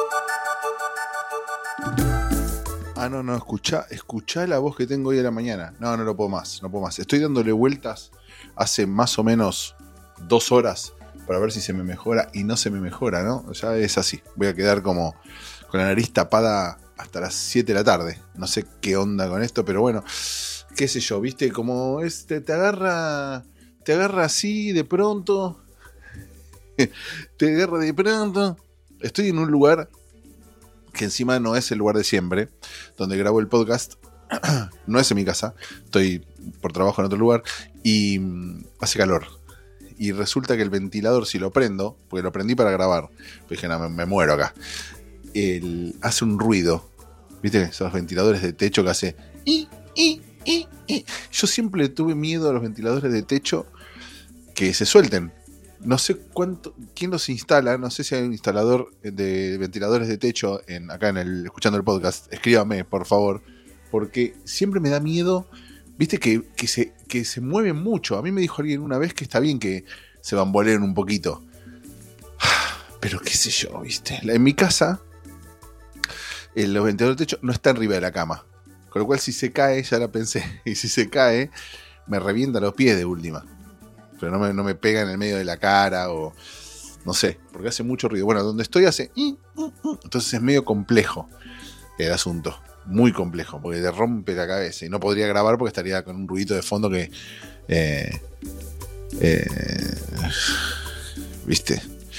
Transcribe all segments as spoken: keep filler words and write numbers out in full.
Ah, no, no, escuchá, escuchá la voz que tengo hoy a la mañana. No, no lo puedo más, no puedo más. Estoy dándole vueltas hace más o menos dos horas para ver si se me mejora y no se me mejora, ¿no? Ya es así. Voy a quedar como con la nariz tapada hasta las siete de la tarde. No sé qué onda con esto, pero bueno, qué sé yo, ¿viste? Como este te agarra, te agarra así de pronto. Te agarra de pronto. Estoy en un lugar que encima no es el lugar de siempre, donde grabo el podcast. No es en mi casa, estoy por trabajo en otro lugar y mmm, hace calor. Y resulta que el ventilador, si lo prendo, porque lo prendí para grabar, pues dije, no, me, me muero acá, el, hace un ruido. ¿Viste? Esos ventiladores de techo que hace... Y, y, y, y. Yo siempre tuve miedo a los ventiladores de techo que se suelten. No sé cuánto, quién los instala, no sé si hay un instalador de ventiladores de techo en, acá en el escuchando el podcast. Escríbame, por favor, porque siempre me da miedo, viste, que, que, se, que se mueven mucho. A mí me dijo alguien una vez que está bien que se bamboleen un poquito, pero qué sé yo, viste. En mi casa, el, los ventiladores de techo no están arriba de la cama, con lo cual si se cae, ya la pensé, y si se cae, me revienta los pies de última. Pero no me, no me pega en el medio de la cara o no sé, porque hace mucho ruido. Bueno, donde estoy hace... Entonces es medio complejo el asunto. Muy complejo, porque te rompe la cabeza. Y no podría grabar porque estaría con un ruidito de fondo que... Eh, eh, ¿Viste?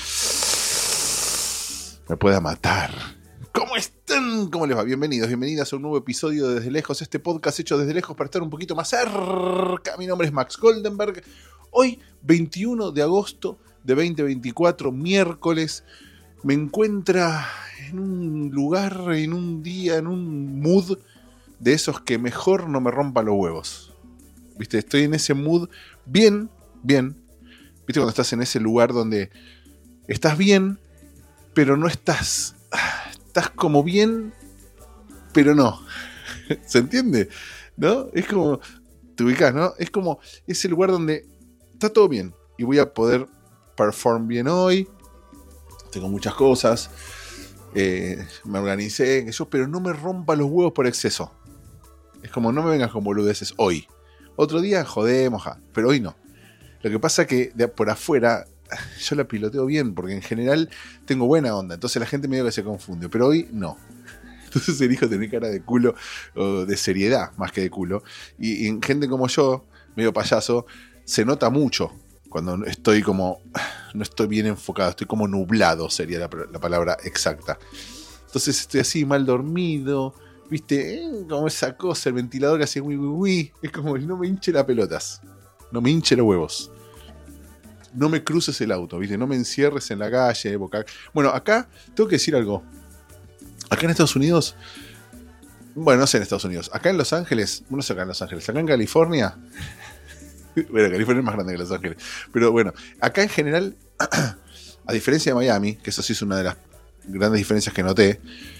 Me pueda matar. ¿Cómo están? ¿Cómo les va? Bienvenidos, bienvenidas a un nuevo episodio de Desde Lejos. Este podcast hecho desde lejos para estar un poquito más cerca. Mi nombre es Max Goldenberg. Hoy, veintiuno de agosto de veinte veinticuatro, miércoles, me encuentra en un lugar, en un día, en un mood de esos que mejor no me rompan los huevos. ¿Viste? Estoy en ese mood bien, bien. ¿Viste? Cuando estás en ese lugar donde estás bien, pero no estás... Estás como bien, pero no. ¿Se entiende? ¿No? Es como... Te ubicás, ¿no? Es como ese lugar donde... Está todo bien y voy a poder perform bien hoy. Tengo muchas cosas. Eh, me organicé, eso, pero no me rompa los huevos por exceso. Es como no me vengas con boludeces hoy. Otro día jodemos, ja, pero hoy no. Lo que pasa es que de por afuera yo la piloteo bien, porque en general tengo buena onda. Entonces la gente medio que se confunde, pero hoy no. Entonces elijo tener cara de culo, o de seriedad más que de culo. Y, y en gente como yo, medio payaso, se nota mucho cuando estoy como... No estoy bien enfocado, estoy como nublado, sería la, la palabra exacta. Entonces estoy así mal dormido, ¿viste? Eh, como esa cosa, el ventilador que hace uy, uy, uy. Es como no me hinche las pelotas, no me hinche los huevos. No me cruces el auto, ¿viste? No me encierres en la calle. Boca... Bueno, acá tengo que decir algo. Acá en Estados Unidos... Bueno, no sé en Estados Unidos. Acá en Los Ángeles... No sé acá en Los Ángeles. Acá en California... Bueno, California es más grande que Los Ángeles. Pero bueno, acá en general, a diferencia de Miami, que eso sí es una de las grandes diferencias que noté,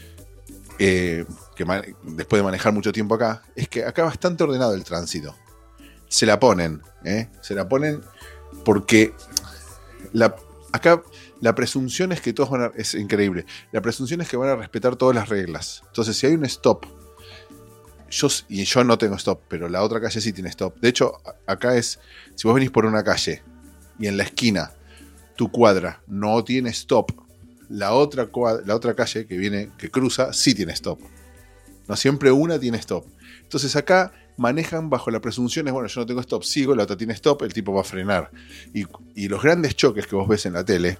eh, que man- después de manejar mucho tiempo acá, es que acá es bastante ordenado el tránsito. Se la ponen, ¿eh? Se la ponen porque la, acá la presunción es que todos van a... Es increíble. La presunción es que van a respetar todas las reglas. Entonces, si hay un stop... Yo, y yo no tengo stop, pero la otra calle sí tiene stop. De hecho, acá es, si vos venís por una calle y en la esquina tu cuadra no tiene stop, la otra, cuadra, la otra calle que viene, que cruza, sí tiene stop. No siempre una tiene stop. Entonces acá manejan bajo la presunción, es bueno, yo no tengo stop, sigo, la otra tiene stop, el tipo va a frenar. Y, y los grandes choques que vos ves en la tele,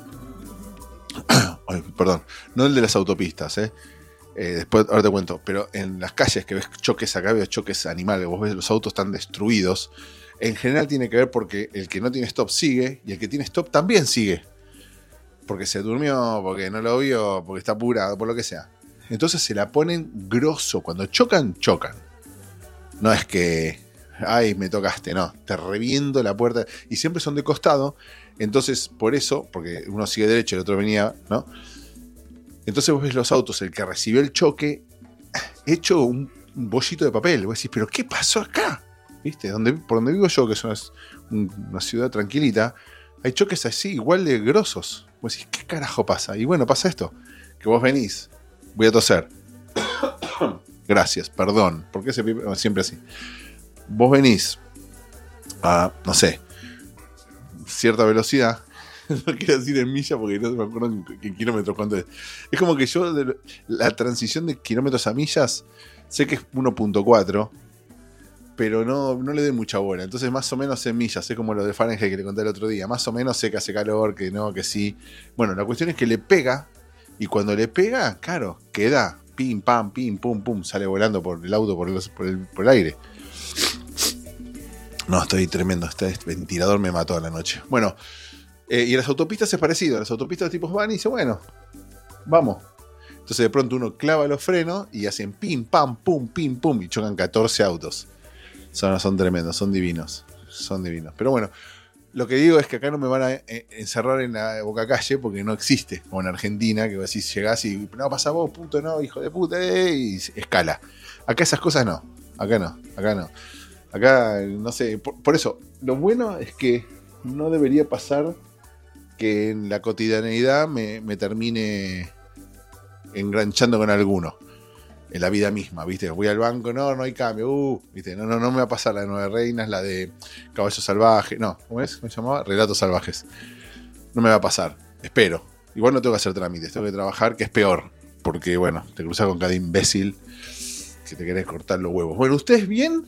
ay, perdón, no el de las autopistas, eh. Eh, después, ahora te cuento, pero en las calles que ves choques acá, ves choques animales, vos ves los autos están destruidos, en general tiene que ver porque el que no tiene stop sigue, y el que tiene stop también sigue, porque se durmió, porque no lo vio, porque está apurado, por lo que sea. Entonces se la ponen grosso, cuando chocan, chocan. No es que, ay, me tocaste, no, te reviento la puerta, y siempre son de costado, entonces por eso, porque uno sigue derecho, el otro venía, ¿no? Entonces vos ves los autos, el que recibió el choque, hecho un, un bollito de papel. Vos decís, ¿pero qué pasó acá? ¿Viste? Donde, por donde vivo yo, que es una, una ciudad tranquilita, hay choques así, igual de grosos. Vos decís, ¿qué carajo pasa? Y bueno, pasa esto, que vos venís, voy a toser. Gracias, perdón. ¿Por qué se pipe? Siempre así. Vos venís a, no sé, cierta velocidad. No quiero decir en millas porque no me acuerdo en, en kilómetros cuánto es. Es como que yo, de, la transición de kilómetros a millas, sé que es uno punto cuatro, pero no, no le doy mucha bola. Entonces, más o menos en millas, sé como lo de Fahrenheit que le conté el otro día. Más o menos sé que hace calor, que no, que sí. Bueno, la cuestión es que le pega, y cuando le pega, claro, queda pim, pam, pim, pum, pum, sale volando por el auto, por el, por el, por el aire. No, estoy tremendo. Este ventilador me mató a la noche. Bueno, eh, y en las autopistas es parecido. Las autopistas los tipos van y dicen, bueno, vamos. Entonces de pronto uno clava los frenos y hacen pim, pam, pum, pim, pum, y chocan catorce autos. Son, son tremendos, son divinos. Son divinos. Pero bueno, lo que digo es que acá no me van a encerrar en la boca calle porque no existe. Como en Argentina, que vos decís, llegás y no, pasa vos, puto, no, hijo de puta, eh, y escala. Acá esas cosas no. Acá no, acá no. Acá, no sé, por, por eso, lo bueno es que no debería pasar que en la cotidianeidad me, me termine engranchando con alguno. En la vida misma, ¿viste? Voy al banco, no, no hay cambio, uh, ¿viste? No, no, no me va a pasar la de Nueve Reinas, la de Caballo Salvaje, no, ¿cómo es? ¿Cómo se llamaba? Relatos Salvajes. No me va a pasar, espero. Igual no tengo que hacer trámites, tengo que trabajar, que es peor. Porque, bueno, te cruzas con cada imbécil que te querés cortar los huevos. Bueno, ¿ustedes bien?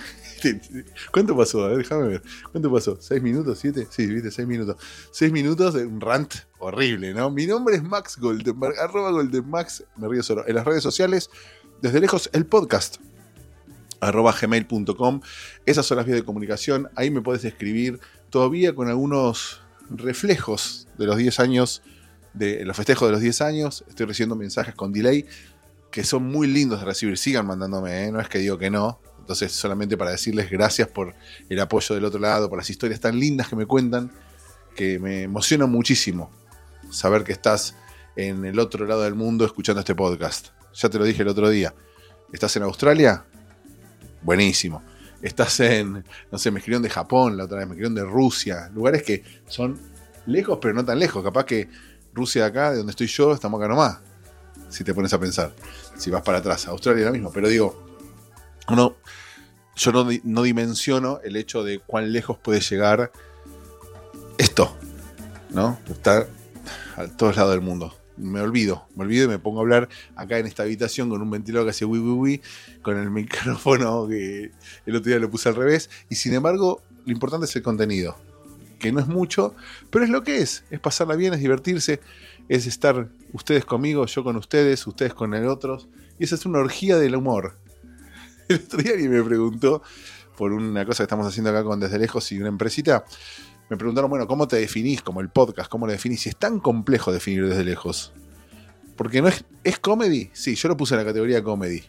¿Cuánto pasó? A ver, déjame ver. ¿Cuánto pasó? ¿Seis minutos? ¿Siete? Sí, viste, seis minutos. Seis minutos de un rant horrible, ¿no? Mi nombre es Max Goldenberg, arroba Goldenmax, me río solo. En las redes sociales, desde lejos, el podcast, arroba gmail punto com. Esas son las vías de comunicación. Ahí me puedes escribir todavía con algunos reflejos de los diez años, de los festejos de los diez años. Estoy recibiendo mensajes con delay que son muy lindos de recibir. Sigan mandándome, ¿eh? No es que digo que no. Entonces, solamente para decirles gracias por el apoyo del otro lado, por las historias tan lindas que me cuentan, que me emociona muchísimo saber que estás en el otro lado del mundo escuchando este podcast. Ya te lo dije el otro día. ¿Estás en Australia? Buenísimo. Estás en, no sé, me escribieron de Japón la otra vez, me escribieron de Rusia. Lugares que son lejos, pero no tan lejos. Capaz que Rusia de acá, de donde estoy yo, estamos acá nomás. Si te pones a pensar. Si vas para atrás. Australia lo mismo. Pero digo, uno, yo no, no dimensiono el hecho de cuán lejos puede llegar esto, ¿no? Estar a todos lados del mundo. Me olvido, me olvido y me pongo a hablar acá en esta habitación con un ventilador que hace wi wi wi, con el micrófono que el otro día lo puse al revés, y sin embargo lo importante es el contenido, que no es mucho, pero es lo que es, es pasarla bien, es divertirse, es estar ustedes conmigo, yo con ustedes, ustedes con el otro, y esa es una orgía del humor. El otro día alguien me preguntó por una cosa que estamos haciendo acá con Desde Lejos y una empresita. Me preguntaron, bueno, ¿cómo te definís como el podcast? ¿Cómo lo definís? Y es tan complejo definir Desde Lejos. Porque no es, ¿es comedy? Sí, yo lo puse en la categoría comedy.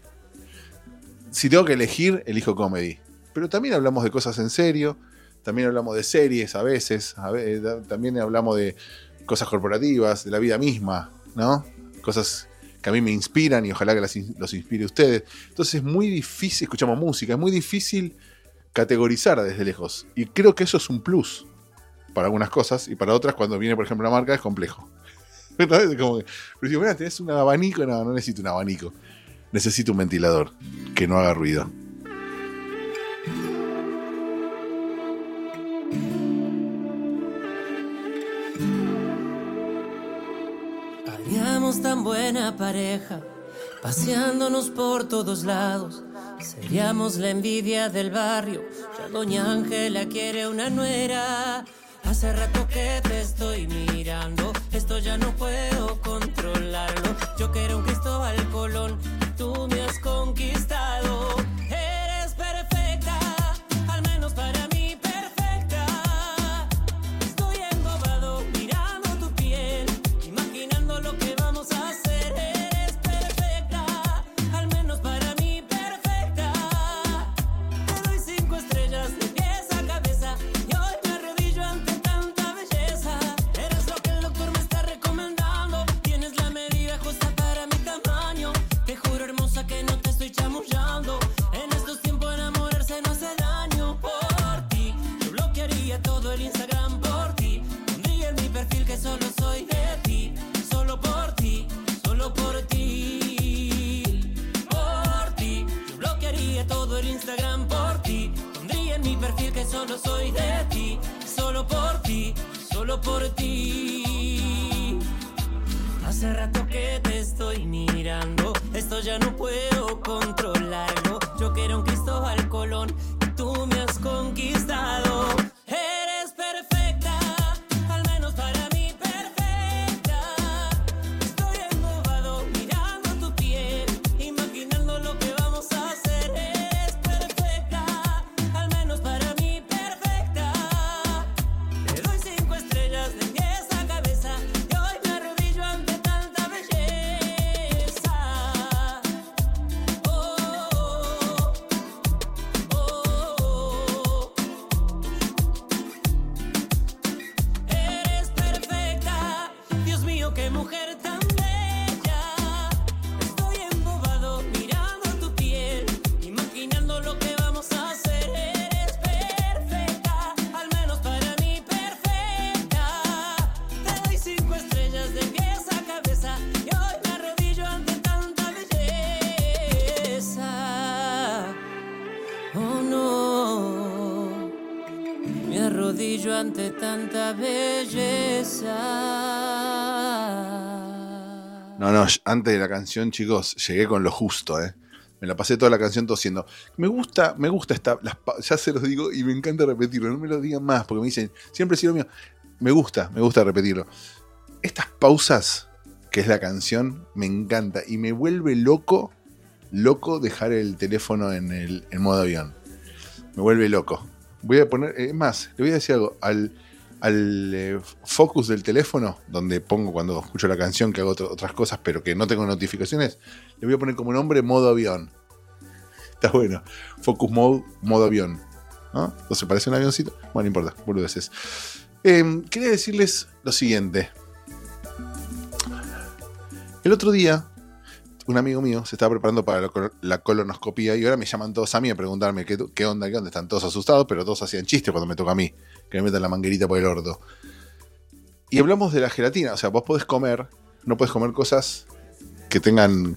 Si tengo que elegir, elijo comedy. Pero también hablamos de cosas en serio. También hablamos de series a veces. A veces también hablamos de cosas corporativas, de la vida misma, ¿no? Cosas que a mí me inspiran y ojalá que las, los inspire a ustedes. Entonces es muy difícil, escuchamos música, es muy difícil categorizar Desde Lejos. Y creo que eso es un plus para algunas cosas, y para otras, cuando viene, por ejemplo, una marca, es complejo. ¿No? Es como que, pero digo, mira, ¿tenés un abanico? No, no necesito un abanico. Necesito un ventilador que no haga ruido. Haríamos tan buena pareja, paseándonos por todos lados. Seríamos la envidia del barrio. Ya doña Ángela quiere una nuera. Hace rato que te estoy mirando, esto ya no puedo controlarlo. Yo quiero un Cristóbal Colón, tú me has conquistado. Eres perfecta, al menos para mí perfecta. Estoy embobado mirando tu piel, imaginando lo que vamos a hacer. Eres perfecta, al menos para mí perfecta. Te doy cinco estrellas de pies a cabeza y hoy me arrodillo ante tanta belleza. Eres lo que el doctor me está recomendando y solo soy de ti, solo por ti, solo por ti. Hace rato que te estoy mirando, esto ya no puedo controlarlo. Yo quiero un Cristóbal Colón y tú me has conquistado. Eres perfecta, al menos para mí perfecta. Estoy embobado mirando tu piel, imaginando lo que vamos a hacer. Eres perfecta, al menos para mí perfecta. Te doy cinco estrellas de pies a cabeza y hoy me arrodillo ante tanta belleza. Oh, oh, oh, oh. Eres perfecta, Dios mío, qué mujer tan bella. Estoy embobado mirando tu piel, imaginando lo que vamos a hacer. Eres perfecta, al menos para mí perfecta. Te doy cinco estrellas de pies a cabeza y hoy me arrodillo ante tanta belleza. Oh no, me arrodillo ante tanta belleza. No, no, antes de la canción, chicos, llegué con lo justo, ¿eh? Me la pasé toda la canción tosiendo. Me gusta, me gusta esta, las, ya se los digo y me encanta repetirlo, no me lo digan más, porque me dicen, siempre sido mío. Me gusta, me gusta repetirlo. Estas pausas, que es la canción, me encanta y me vuelve loco, loco dejar el teléfono en el en modo avión. Me vuelve loco. Voy a poner, es más, le voy a decir algo, al, al eh, focus del teléfono, donde pongo cuando escucho la canción que hago otro, otras cosas, pero que no tengo notificaciones, le voy a poner como nombre modo avión. Está bueno. Focus mode, modo avión. ¿No? Entonces parece un avioncito. Bueno, no importa, boludeces. Eh, quería decirles lo siguiente. El otro día, un amigo mío se estaba preparando para la colonoscopía y ahora me llaman todos a mí a preguntarme qué, qué onda, qué onda. Están todos asustados, pero todos hacían chistes cuando me toca a mí, que me metan la manguerita por el orto. Y hablamos de la gelatina. O sea, vos podés comer, no podés comer cosas que tengan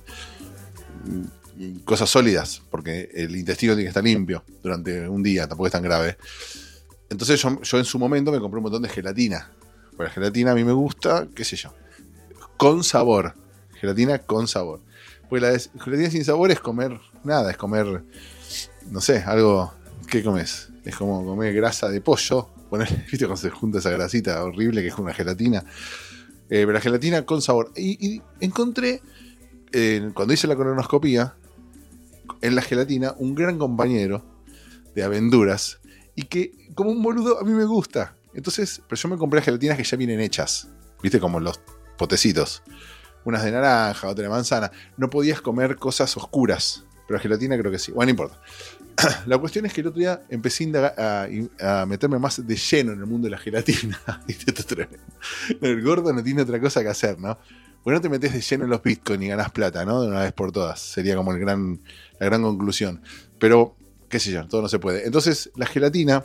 cosas sólidas, porque el intestino tiene que estar limpio durante un día, tampoco es tan grave. Entonces yo, yo en su momento me compré un montón de gelatina. Porque la gelatina a mí me gusta, qué sé yo, con sabor. Gelatina con sabor. Porque la de gelatina sin sabor es comer nada, es comer, no sé, algo. ¿Qué comes? Es como comer grasa de pollo. Poner, ¿viste cuando se junta esa grasita horrible que es una gelatina? Eh, pero la gelatina con sabor. Y, y encontré, eh, cuando hice la colonoscopía, en la gelatina, un gran compañero de aventuras. Y que, como un boludo, a mí me gusta. Entonces, pero yo me compré gelatinas que ya vienen hechas. ¿Viste? Como los potecitos. Unas de naranja, otra de manzana. No podías comer cosas oscuras. Pero la gelatina creo que sí. Bueno, no importa. La cuestión es que el otro día empecé a, indagar, a, a meterme más de lleno en el mundo de la gelatina. El gordo no tiene otra cosa que hacer, ¿no? Porque no te metes de lleno en los bitcoins y ganas plata, ¿no? De una vez por todas. Sería como el gran, la gran conclusión. Pero, qué sé yo, todo no se puede. Entonces, la gelatina,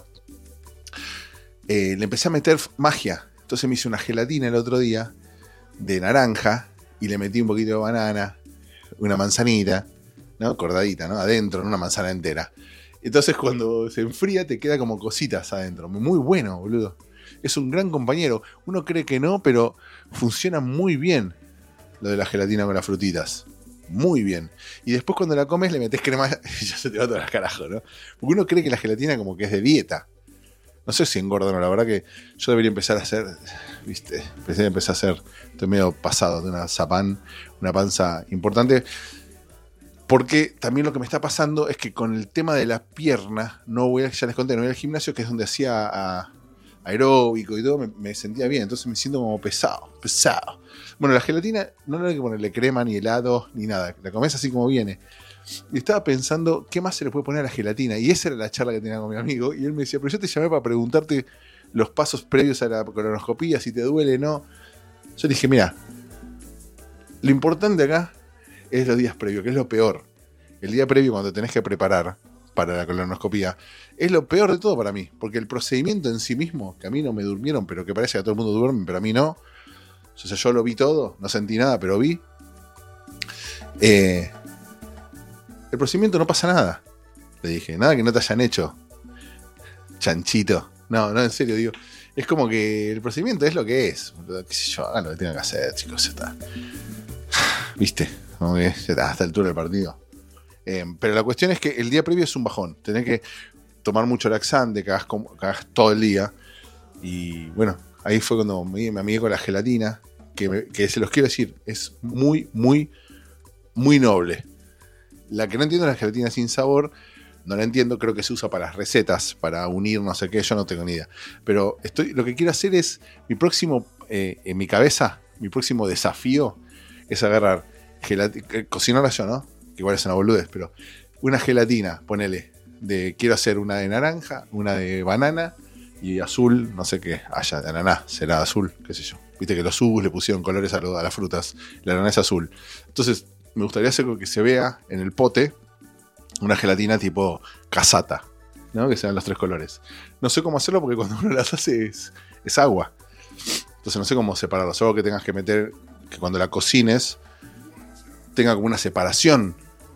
eh, le empecé a meter magia. Entonces me hice una gelatina el otro día de naranja y le metí un poquito de banana, una manzanita, ¿no? Cordadita, ¿no? Adentro, en una manzana entera. Entonces cuando se enfría te queda como cositas adentro. Muy bueno, boludo. Es un gran compañero. Uno cree que no, pero funciona muy bien lo de la gelatina con las frutitas. Muy bien. Y después cuando la comes le metes crema y ya se te va todo al carajo, ¿no? Porque uno cree que la gelatina como que es de dieta. No sé si engorda o no. La verdad que yo debería empezar a hacer, viste, empecé a empezar a hacer, estoy medio pasado de una zapán, una panza importante. Porque también lo que me está pasando es que con el tema de la pierna, no voy a, ya les conté, no voy al gimnasio, que es donde hacía a, aeróbico y todo, me, me sentía bien. Entonces me siento como pesado, pesado. Bueno, la gelatina no hay que ponerle crema, ni helado, ni nada. La comes así como viene. Y estaba pensando, ¿qué más se le puede poner a la gelatina? Y esa era la charla que tenía con mi amigo. Y él me decía, pero yo te llamé para preguntarte los pasos previos a la colonoscopía, si te duele, ¿no? Yo dije, mira, lo importante acá es los días previos, que es lo peor. El día previo cuando tenés que preparar para la colonoscopía es lo peor de todo para mí, porque el procedimiento en sí mismo, que a mí no me durmieron, pero que parece que a todo el mundo duerme, pero a mí no. O sea, yo lo vi todo, no sentí nada, pero vi. Eh, el procedimiento no pasa nada. Le dije, nada que no te hayan hecho. chanchito. No, no, en serio, digo. Es como que el procedimiento es lo que es. Qué sé yo, hagan lo que tengan que hacer, chicos, ya está. ¿Viste? Como que ya está, a esta altura del partido. Eh, pero la cuestión es que el día previo es un bajón. Tenés que tomar mucho laxante, que hagas, como, que hagas todo el día. Y bueno, ahí fue cuando me, me amigué con la gelatina. Que, me, que se los quiero decir, es muy, muy, muy noble. La que no entiendo es la gelatina sin sabor. No la entiendo, creo que se usa para las recetas, para unir no sé qué, yo no tengo ni idea. Pero estoy, lo que quiero hacer es, mi próximo, eh, en mi cabeza, mi próximo desafío es agarrar, gelatina, eh, cocinarla yo, ¿no? Que igual es una boludez, pero una gelatina, ponele, de quiero hacer una de naranja, una de banana y azul, no sé qué, haya de ananá, será azul, qué sé yo. Viste que los Ubus le pusieron colores a, lo, a las frutas, la ananá es azul. Entonces, me gustaría hacer que se vea en el pote una gelatina tipo casata, ¿no? Que sean los tres colores. No sé cómo hacerlo porque cuando uno las hace es, es agua. Entonces no sé cómo separarlo. Solo que tengas que meter, que cuando la cocines tenga como una separación.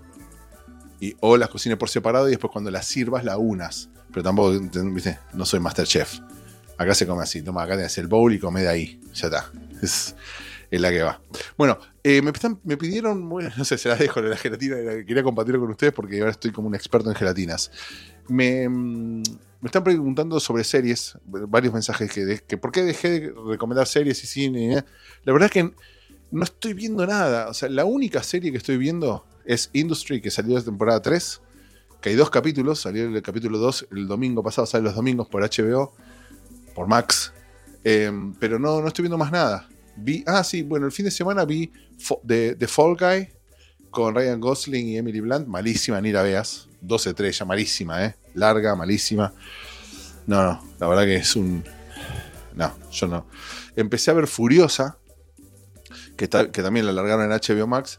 Y, o las cocines por separado y después cuando las sirvas la unas. Pero tampoco, ¿viste? No soy Masterchef. Acá se come así. Toma, acá tenés el bowl y come de ahí. Ya está. Es... es la que va. Bueno, eh, me, están, me pidieron, bueno, no sé, se las dejo la gelatina, quería compartirlo con ustedes porque ahora estoy como un experto en gelatinas. Me, me están preguntando sobre series, varios mensajes que, de, que por qué dejé de recomendar series y cine. ¿eh? La verdad es que no estoy viendo nada. O sea, la única serie que estoy viendo es Industry, que salió de temporada tres, que hay dos capítulos, salió el capítulo dos el domingo pasado, sale los domingos por H B O, por Max, eh, pero no, no estoy viendo más nada. Vi, ah, sí, bueno, el fin de semana vi The, The Fall Guy con Ryan Gosling y Emily Blunt. Malísima, ni la veas. doce estrellas, malísima, ¿eh? Larga, malísima. No, no, la verdad que es un... No, yo no. Empecé a ver Furiosa, que, ta, que también la largaron en H B O Max,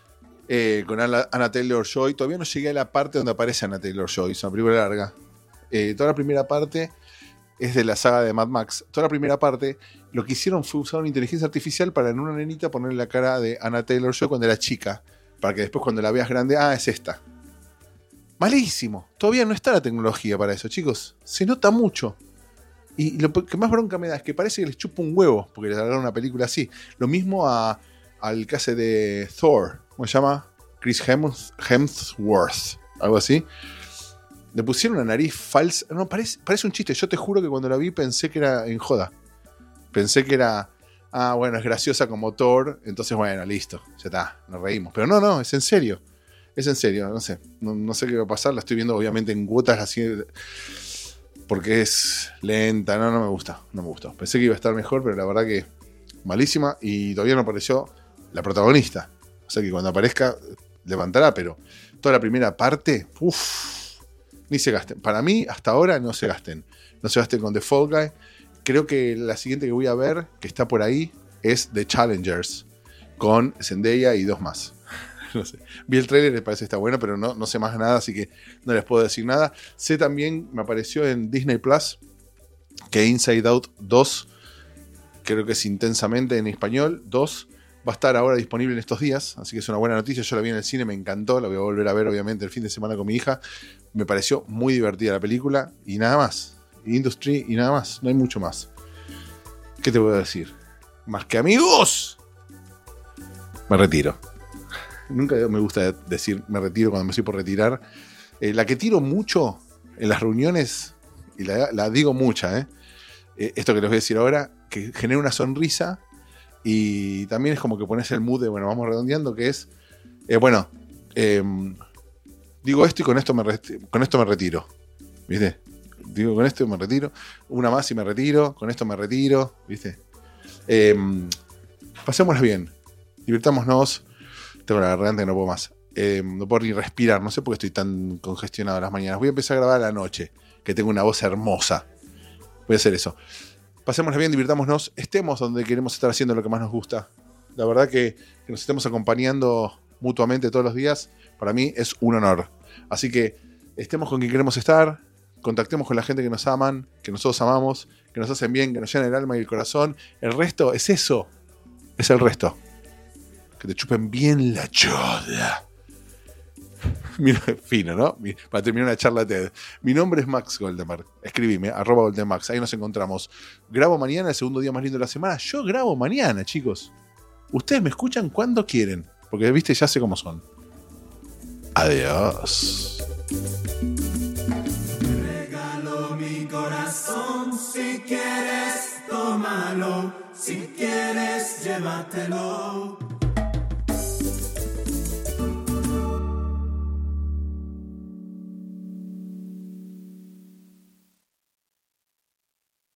eh, con Anna, Anna Taylor-Joy. Todavía no llegué a la parte donde aparece Anna Taylor-Joy, es una película larga. Eh, toda la primera parte es de la saga de Mad Max. Toda la primera parte, lo que hicieron fue usar una inteligencia artificial para en una nenita ponerle la cara de Anna Taylor-Joy cuando era chica, para que después cuando la veas grande, ah, es esta. Malísimo. Todavía no está la tecnología para eso, chicos. Se nota mucho. Y lo que más bronca me da es que parece que les chupa un huevo, porque les largaron una película así. Lo mismo a, al que hace de Thor, ¿cómo se llama? Chris Hemsworth, algo así. Le pusieron una nariz falsa. No, parece, parece un chiste. Yo te juro que cuando la vi pensé que era en joda. Pensé que era... Ah, bueno, es graciosa como Thor. Entonces, bueno, listo. Ya está, nos reímos. Pero no, no, es en serio. Es en serio, no sé. No, no sé qué va a pasar. La estoy viendo obviamente en cuotas así... porque es lenta. No, no me gusta. No me gustó. Pensé que iba a estar mejor, pero la verdad que malísima. Y todavía no apareció la protagonista. O sea que cuando aparezca, levantará. Pero toda la primera parte... Uff. Ni se gasten. Para mí, hasta ahora, no se gasten. No se gasten con The Fall Guy. Creo que la siguiente que voy a ver, que está por ahí, es The Challengers, con Zendaya y dos más. No sé. Vi el trailer, les parece que está bueno, pero no, no sé más nada, así que no les puedo decir nada. Sé también, me apareció en Disney Plus, que Inside Out dos, creo que es Intensamente en español, dos, va a estar ahora disponible en estos días, así que es una buena noticia. Yo la vi en el cine, me encantó, la voy a volver a ver obviamente el fin de semana con mi hija. Me pareció muy divertida la película y nada más. Industry y nada más, no hay mucho más. ¿Qué te voy a decir? Más que amigos, me retiro. Nunca me gusta decir me retiro cuando me estoy por retirar. Eh, la que tiro mucho en las reuniones, y la, la digo mucha, ¿eh? Eh, esto que les voy a decir ahora, que genera una sonrisa. Y también es como que pones el mood de, bueno, vamos redondeando, que es, eh, bueno, eh, digo esto y con esto, me reti- con esto me retiro. ¿Viste? Digo, con esto me retiro. Una más y me retiro. Con esto me retiro. ¿Viste? Eh, pasémosla bien. Divirtámonos. Tengo la garganta que no puedo más. Eh, no puedo ni respirar. No sé por qué estoy tan congestionado las mañanas. Voy a empezar a grabar a la noche, que tengo una voz hermosa. Voy a hacer eso. Pasémosla bien, divirtámonos, estemos donde queremos estar haciendo lo que más nos gusta. La verdad que, que nos estemos acompañando mutuamente todos los días, para mí es un honor. Así que estemos con quien queremos estar, contactemos con la gente que nos aman, que nosotros amamos, que nos hacen bien, que nos llenan el alma y el corazón. El resto es eso, es el resto. Que te chupen bien la choda. Mi, fino, ¿no? Mi, para terminar una charla TED. Mi nombre es Max Goldenberg. Escribime, arroba Goldenmax. Ahí nos encontramos. Grabo mañana, el segundo día más lindo de la semana. Yo grabo mañana, chicos. Ustedes me escuchan cuando quieren. Porque, viste, ya sé cómo son. Adiós. Regalo mi corazón, si quieres, tómalo. Si quieres, llévatelo.